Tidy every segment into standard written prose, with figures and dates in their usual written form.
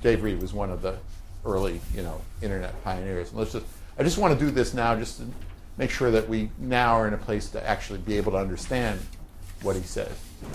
Dave Reed was one of the early, internet pioneers. And I just want to do this now just to make sure that we now are in a place to actually be able to understand what he says.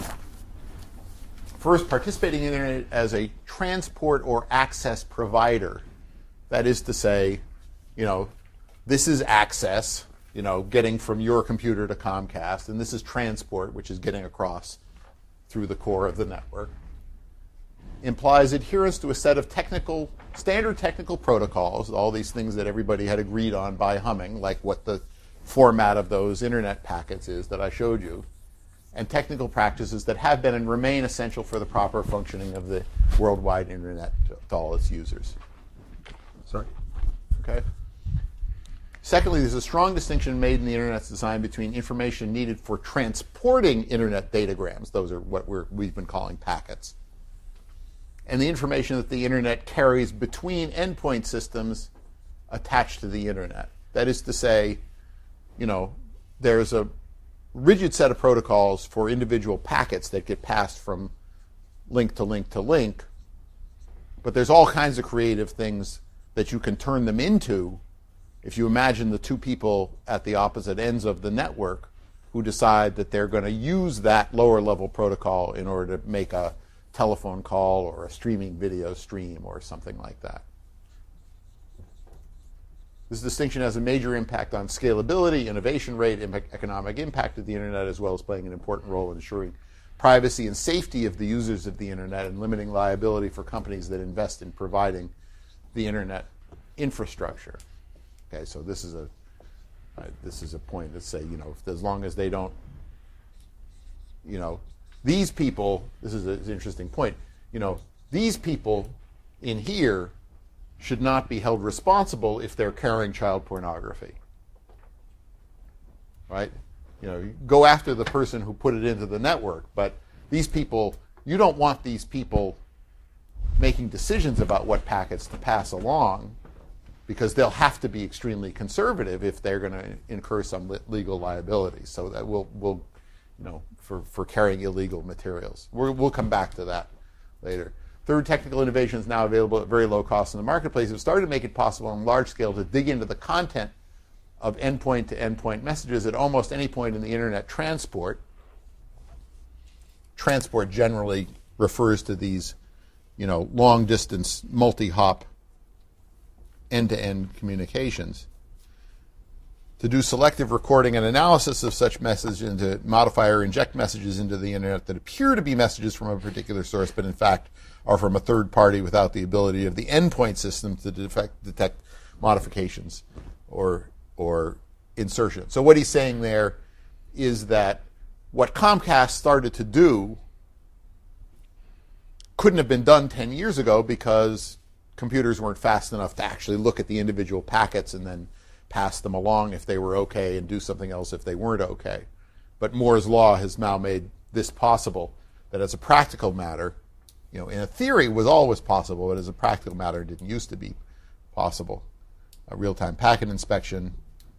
First, participating in the internet as a transport or access provider. That is to say, this is access, getting from your computer to Comcast, and this is transport, which is getting across through the core of the network. Implies adherence to a set of standard technical protocols, all these things that everybody had agreed on by humming, like what the format of those internet packets is that I showed you, and technical practices that have been and remain essential for the proper functioning of the worldwide internet to all its users. Sorry. Okay. Secondly, there's a strong distinction made in the internet's design between information needed for transporting internet datagrams, those are what we've been calling packets, and the information that the internet carries between endpoint systems attached to the internet. That is to say, there's a rigid set of protocols for individual packets that get passed from link to link to link, but there's all kinds of creative things that you can turn them into if you imagine the two people at the opposite ends of the network who decide that they're going to use that lower level protocol in order to make a telephone call or a streaming video stream or something like that. This distinction has a major impact on scalability, innovation rate, economic impact of the internet, as well as playing an important role in ensuring privacy and safety of the users of the internet and limiting liability for companies that invest in providing the internet infrastructure. Okay, so this is a point to say, as long as they don't, these people, this is an interesting point, these people in here should not be held responsible if they're carrying child pornography. Right? Go after the person who put it into the network, but these people, you don't want these people making decisions about what packets to pass along, because they'll have to be extremely conservative if they're going to incur some legal liability. So that will for carrying illegal materials. We'll come back to that later. Third, technical innovations now available at very low cost in the marketplace have started to make it possible on large scale to dig into the content of endpoint-to-endpoint messages at almost any point in the internet transport. Transport generally refers to these, long-distance, multi-hop, end-to-end communications. To do selective recording and analysis of such messages and to modify or inject messages into the internet that appear to be messages from a particular source, but in fact are from a third party without the ability of the endpoint system to detect modifications or insertion. So what he's saying there is that what Comcast started to do couldn't have been done 10 years ago because computers weren't fast enough to actually look at the individual packets and then pass them along if they were okay and do something else if they weren't okay. But Moore's law has now made this possible, that as a practical matter, in a theory it was always possible, but as a practical matter it didn't used to be possible. Real-time packet inspection,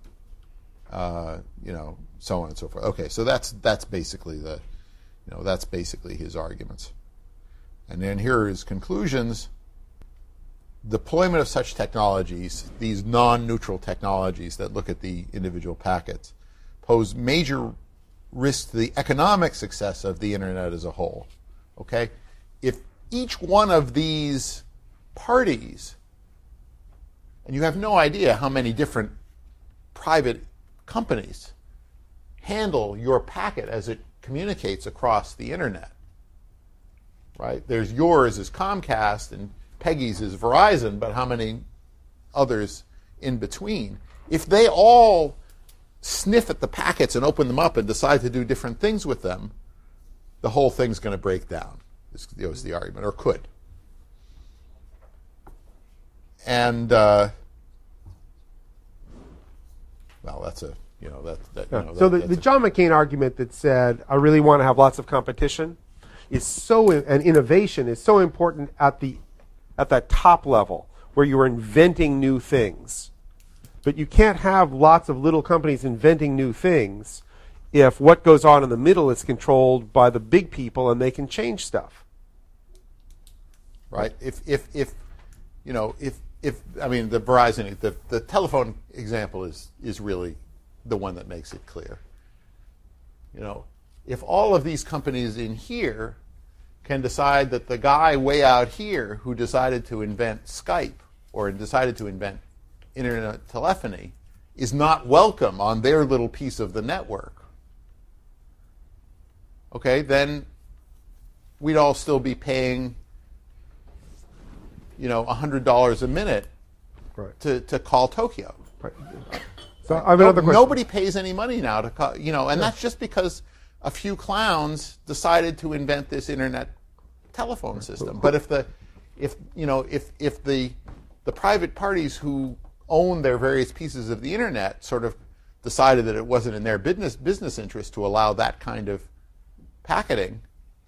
so on and so forth. Okay, so that's basically that's basically his arguments. And then here are his conclusions. Deployment of such technologies, these non-neutral technologies that look at the individual packets, pose major risks to the economic success of the internet as a whole. Okay? If each one of these parties, and you have no idea how many different private companies handle your packet as it communicates across the internet, right? There's yours as Comcast and Peggy's is Verizon, but how many others in between? If they all sniff at the packets and open them up and decide to do different things with them, the whole thing's going to break down, is the argument, or could. And, well, that's a, So the John McCain argument that said, I really want to have lots of competition, and innovation is so important at that top level where you're inventing new things. But you can't have lots of little companies inventing new things if what goes on in the middle is controlled by the big people and they can change stuff. right? If I mean the Verizon, the telephone example is really the one that makes it clear. If all of these companies in here can decide that the guy way out here who decided to invent Skype or decided to invent internet telephony is not welcome on their little piece of the network, okay, then we'd all still be paying $100 a minute to call Tokyo. Right. So I have another question. Nobody pays any money now to call, and that's just because a few clowns decided to invent this internet telephone system. But if the private parties who own their various pieces of the internet sort of decided that it wasn't in their business interest to allow that kind of packeting,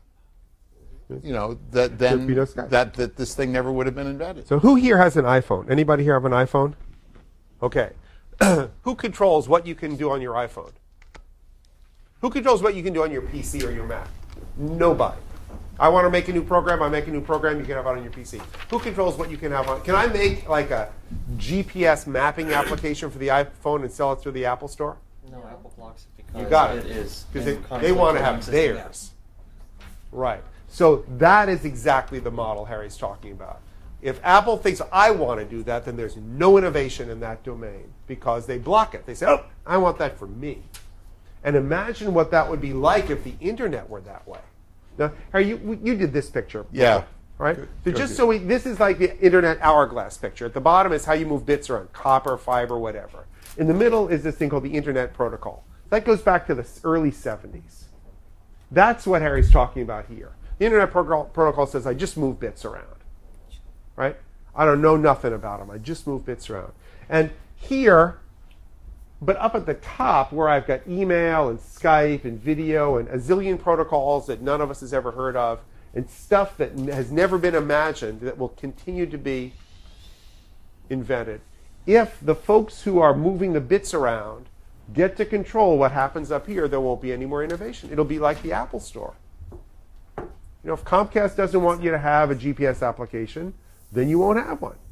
that this thing never would have been invented. So who here has an iPhone? Anybody here have an iPhone? Okay. Who controls what you can do on your iPhone? Who controls what you can do on your PC or your Mac? Nobody. I want to make a new program. I make a new program. You can have it on your PC. Who controls what you can have on? Can I make like a GPS mapping application for the iPhone and sell it through the Apple Store? No, Apple blocks it because you got it. It is because they want to have theirs. Right. So that is exactly the model Harry's talking about. If Apple thinks I want to do that, then there's no innovation in that domain because they block it. They say, oh, I want that for me. And imagine what that would be like if the internet were that way. Now, Harry, you did this picture. Yeah. Right? This is like the internet hourglass picture. At the bottom is how you move bits around, copper, fiber, whatever. In the middle is this thing called the Internet Protocol. That goes back to the early 70s. That's what Harry's talking about here. The Internet Protocol says, I just move bits around. Right? I don't know nothing about them. I just move bits around. And here, but up at the top where I've got email and Skype and video and a zillion protocols that none of us has ever heard of and stuff that has never been imagined that will continue to be invented. If the folks who are moving the bits around get to control what happens up here, there won't be any more innovation. It'll be like the Apple Store. If Comcast doesn't want you to have a GPS application, then you won't have one.